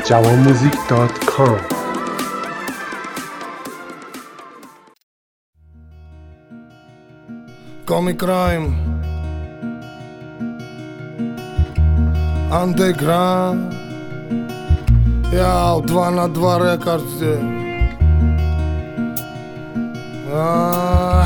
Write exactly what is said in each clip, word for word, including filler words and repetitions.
جوانموزیک دات کام. Comic Crime Underground. Яу, два на два рекордсе. А.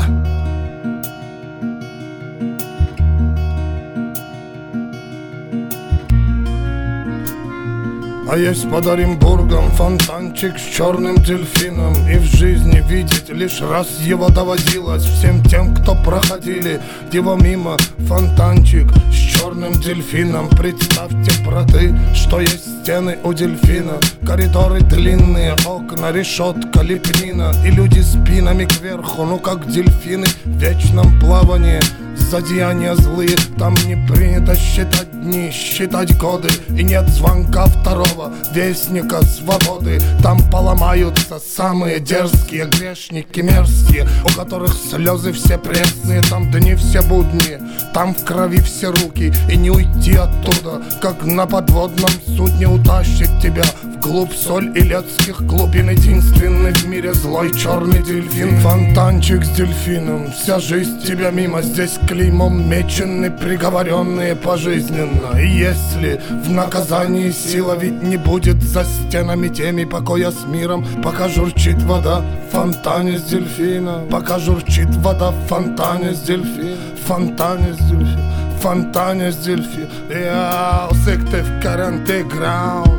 А есть под Оренбургом фонтанчик с черным дельфином, и в жизни видеть лишь раз его доводилось всем тем, кто проходили его мимо. Фонтанчик с черным дельфином. Представьте, браты, что есть стены у дельфина, коридоры длинные, окна, решетка, лепнина, и люди спинами кверху, ну как дельфины в вечном плавании. Злодеяния злые, там не принято считать дни, считать годы, и нет звонка второго вестника свободы. Там поломаются самые дерзкие грешники мерзкие, у которых слезы все пресные. Там дни все будни, там в крови все руки, и не уйти оттуда, как на подводном судне утащит тебя вглубь соль илецких глубин. Единственный в мире злой черный дельфин. Фонтанчик с дельфином, вся жизнь тебя мимо. Здесь клеймом мечены приговоренные пожизненно. И если в наказании сила ведь не будет за стенами теми покоя с миром, пока журчит вода в фонтане с дельфина, пока журчит вода в фонтане с дельфина, в фонтане с дельфина, в фонтане с дельфина. Я секте в каранте граунд.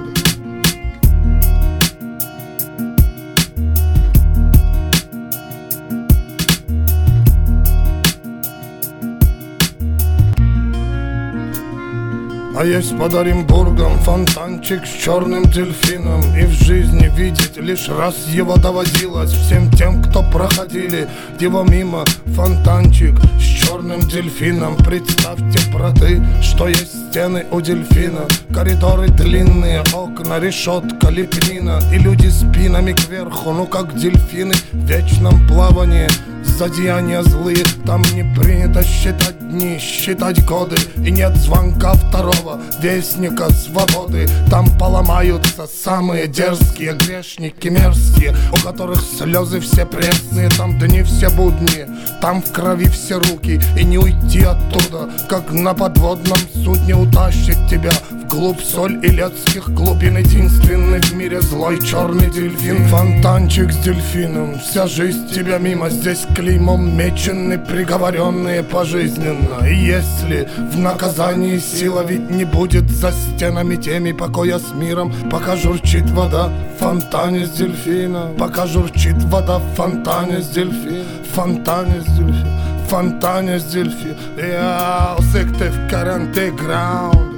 А есть под Оренбургом фонтанчик с черным дельфином, и в жизни видеть лишь раз его доводилось всем тем, кто проходили его мимо. Фонтанчик с черным дельфином. Представьте, браты, что есть стены у дельфина, коридоры длинные, окна, решетка, лепнина, и люди спинами кверху, ну как дельфины в вечном плавании. Злодеяния злые, там не принято считать дни, считать годы, и нет звонка второго вестника свободы. Там поломаются самые дерзкие грешники мерзкие, у которых слезы все пресные. Там дни все будни, там в крови все руки, и не уйти оттуда, как на подводном судне утащит тебя вглубь соль илецких глубин. Единственный в мире злой черный дельфин. Фонтанчик с дельфином, вся жизнь тебя мимо. Здесь клеймом мечены приговоренные пожизненно. И если в наказании сила ведь не будет за стенами теми покоя с миром, пока журчит вода в фонтане с дельфина, пока журчит вода в фонтане с дельфина, в фонтане с дельфина, в фонтане с дельфина. Я секте в каранте граунд.